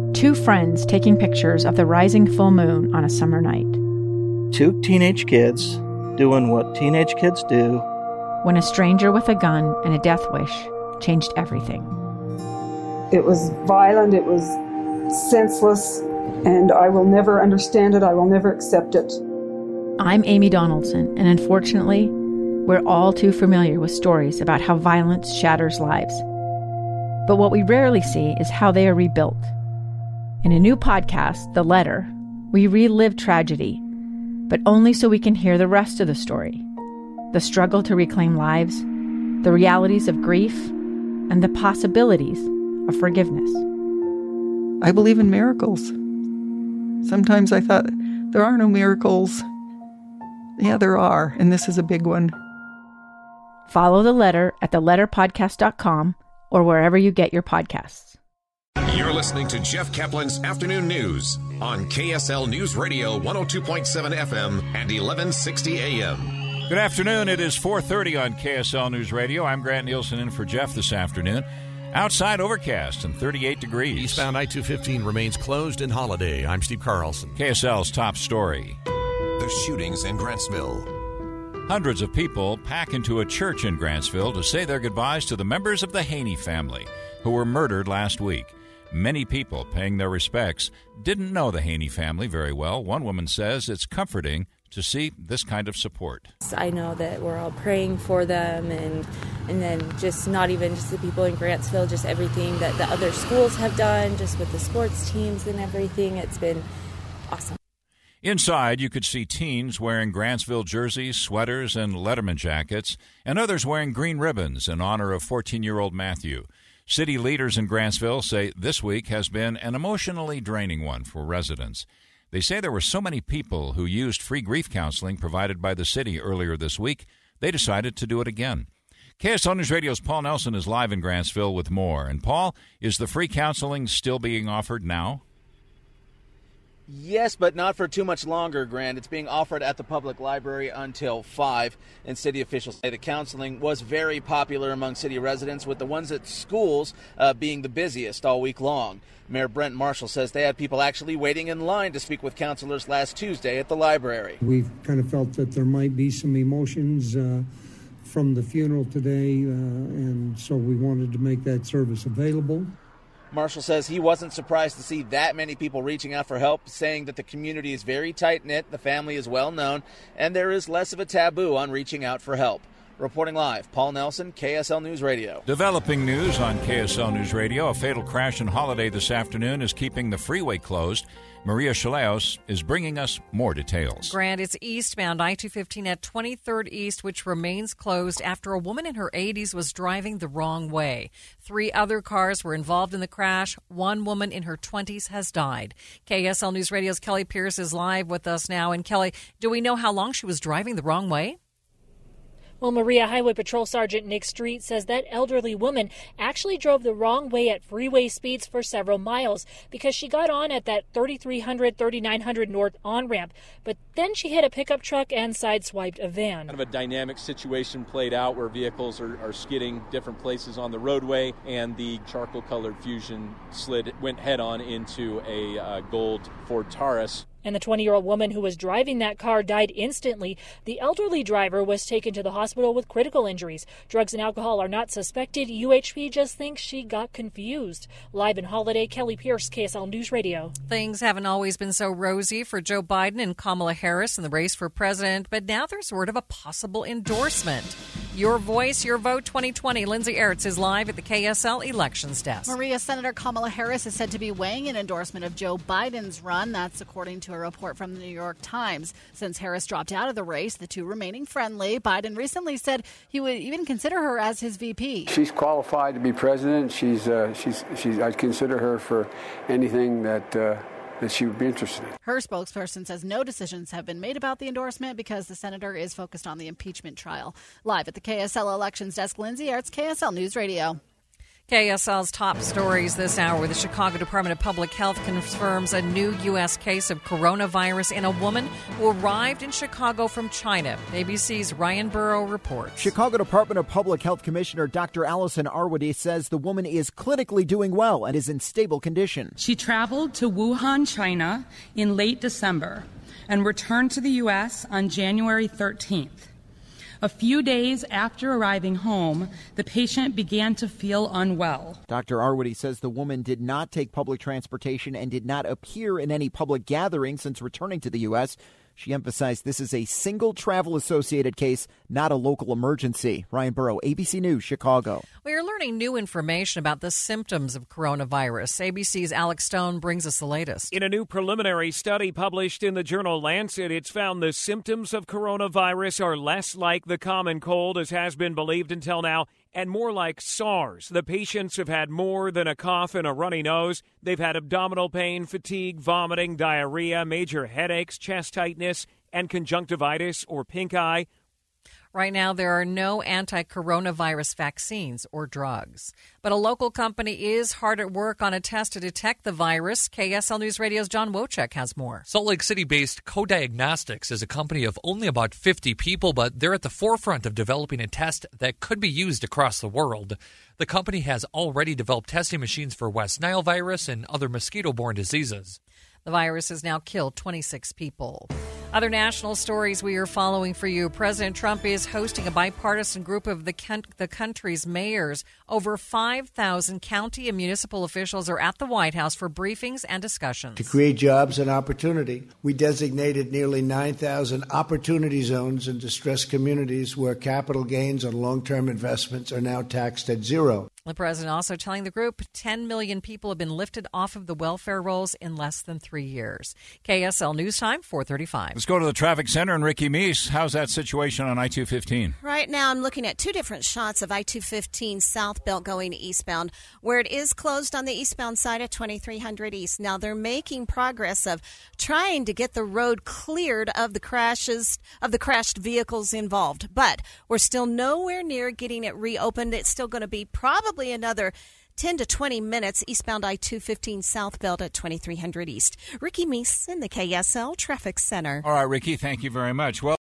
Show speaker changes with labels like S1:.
S1: Two friends taking pictures of the rising full moon on a summer night.
S2: Two teenage kids doing what teenage kids do.
S1: When a stranger with a gun and a death wish changed everything.
S3: It was violent, it was senseless, and I will never understand it, I will never accept it.
S1: I'm Amy Donaldson, and unfortunately, we're all too familiar with stories about how violence shatters lives. But what we rarely see is how they are rebuilt. In a new podcast, The Letter, we relive tragedy, but only so we can hear the rest of the story. The struggle to reclaim lives, the realities of grief, and the possibilities of forgiveness.
S4: I believe in miracles. Sometimes I thought, there are no miracles. Yeah, there are, and this is a big one.
S1: Follow The Letter at theletterpodcast.com or wherever you get your podcasts.
S5: You're listening to Jeff Kaplan's Afternoon News on KSL News Radio 102.7 FM and 1160 AM.
S6: Good afternoon. It is 4:30 on KSL News Radio. I'm Grant Nielsen in for Jeff this afternoon. Outside overcast and 38 degrees.
S5: Eastbound I-215 remains closed in Holiday. I'm Steve Carlson.
S6: KSL's top story.
S5: The shootings in Grantsville.
S6: Hundreds of people pack into a church in Grantsville to say their goodbyes to the members of the Haney family who were murdered last week. Many people paying their respects didn't know the Haney family very well. One woman says it's comforting to see this kind of support.
S7: I know that we're all praying for them, and then just not even just the people in Grantsville, just everything that the other schools have done, just with the sports teams and everything. It's been awesome.
S6: Inside, you could see teens wearing Grantsville jerseys, sweaters, and Letterman jackets, and others wearing green ribbons in honor of 14-year-old Matthew. City leaders in Grantsville say this week has been an emotionally draining one for residents. They say there were so many people who used free grief counseling provided by the city earlier this week, they decided to do it again. KSL News Radio's Paul Nelson is live in Grantsville with more. And Paul, is the free counseling still being offered now?
S8: Yes, but not for too much longer, Grant. It's being offered at the public library until 5, and city officials say the counseling was very popular among city residents, with the ones at schools being the busiest all week long. Mayor Brent Marshall says they had people actually waiting in line to speak with counselors last Tuesday at the library.
S9: We've kind of felt that there might be some emotions from the funeral today, and so we wanted to make that service available.
S8: Marshall says he wasn't surprised to see that many people reaching out for help, saying that the community is very tight-knit, the family is well known, and there is less of a taboo on reaching out for help. Reporting live, Paul Nelson, KSL News Radio.
S6: Developing news on KSL News Radio. A fatal crash in Holiday this afternoon is keeping the freeway closed. Maria Chaleos is bringing us more details.
S10: Grant, it's eastbound I-215 at 23rd East, which remains closed after a woman in her 80s was driving the wrong way. 3 other cars were involved in the crash. One woman in her 20s has died. KSL News Radio's Kelly Pierce is live with us now. And Kelly, do we know how long she was driving the wrong way?
S11: Well, Maria, Highway Patrol Sergeant Nick Street says that elderly woman actually drove the wrong way at freeway speeds for several miles because she got on at that 3300, 3900 north on-ramp, but then she hit a pickup truck and sideswiped a van.
S12: Kind of a dynamic situation played out where vehicles are skidding different places on the roadway, and the charcoal-colored Fusion went head-on into a gold Ford Taurus.
S11: And the 20-year-old woman who was driving that car died instantly. The elderly driver was taken to the hospital with critical injuries. Drugs and alcohol are not suspected. UHP just thinks she got confused. Live in Holiday, Kelly Pierce, KSL News Radio.
S10: Things haven't always been so rosy for Joe Biden and Kamala Harris in the race for president, but now there's word of a possible endorsement. Your Voice, Your Vote 2020. Lindsay Ertz is live at the KSL Elections Desk.
S13: Maria, Senator Kamala Harris is said to be weighing an endorsement of Joe Biden's run. That's according to a report from the New York Times. Since Harris dropped out of the race, the two remaining friendly. Biden recently said he would even consider her as his VP.
S14: She's qualified to be president. I'd consider her for anything that she would be interested in.
S13: Her spokesperson says no decisions have been made about the endorsement because the senator is focused on the impeachment trial. Live at the KSL Elections Desk, Lindsay Ertz, KSL News Radio.
S10: KSL's top stories this hour. The Chicago Department of Public Health confirms a new U.S. case of coronavirus in a woman who arrived in Chicago from China. ABC's Ryan Burrow reports.
S15: Chicago Department of Public Health Commissioner Dr. Allison Arwady says the woman is clinically doing well and is in stable condition.
S16: She traveled to Wuhan, China in late December and returned to the U.S. on January 13th. A few days after arriving home, the patient began to feel unwell.
S15: Dr. Arwady says the woman did not take public transportation and did not appear in any public gathering since returning to the U.S. She emphasized this is a single travel-associated case, not a local emergency. Ryan Burrow, ABC News, Chicago.
S10: We are learning new information about the symptoms of coronavirus. ABC's Alex Stone brings us the latest.
S17: In a new preliminary study published in the journal Lancet, it's found the symptoms of coronavirus are less like the common cold, as has been believed until now, and more like SARS. The patients have had more than a cough and a runny nose. They've had abdominal pain, fatigue, vomiting, diarrhea, major headaches, chest tightness, and conjunctivitis or pink eye.
S10: Right now, there are no anti-coronavirus vaccines or drugs. But a local company is hard at work on a test to detect the virus. KSL News Radio's John Wojcik has more.
S18: Salt Lake City-based Co-Diagnostics is a company of only about 50 people, but they're at the forefront of developing a test that could be used across the world. The company has already developed testing machines for West Nile virus and other mosquito-borne diseases.
S10: The virus has now killed 26 people. Other national stories we are following for you. President Trump is hosting a bipartisan group of the country's mayors. Over 5,000 county and municipal officials are at the White House for briefings and discussions.
S19: To create jobs and opportunity, we designated nearly 9,000 opportunity zones in distressed communities where capital gains on long-term investments are now taxed at zero.
S10: The president also telling the group 10 million people have been lifted off of the welfare rolls in less than 3 years. KSL News Time, 4:35.
S6: Let's go to the traffic center and Ricky Meese. How's that situation on I-215?
S20: Right now, I'm looking at two different shots of I-215 southbound going eastbound, where it is closed on the eastbound side at 2300 East. Now, they're making progress of trying to get the road cleared of the crashes, of the crashed vehicles involved. But we're still nowhere near getting it reopened. It's still going to be probably another 10 to 20 minutes eastbound I-215 southbound at 2300 East. Ricky Meese in the KSL Traffic Center.
S6: All right, Ricky, thank you very much. Well,